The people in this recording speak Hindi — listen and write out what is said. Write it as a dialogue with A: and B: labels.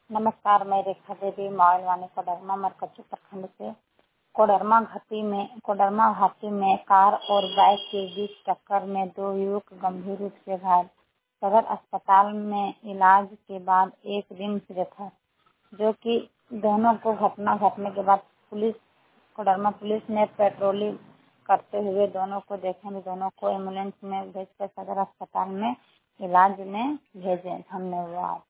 A: नमस्कार, मैं रेखा देवी मावलवानी कोडरमा मरकच्चू प्रखंड से। कोडरमा घाटी में कार और बाइक के बीच टक्कर में 2 युवक गंभीर रूप से घायल। सदर अस्पताल में इलाज के बाद एक रिम्स रेफर, जो कि दोनों को घटना घटने के बाद कोडरमा पुलिस ने पेट्रोलिंग करते हुए दोनों को देखे। दोनों को एम्बुलेंस में भेजकर सदर अस्पताल में इलाज में भेजे। धन्यवाद।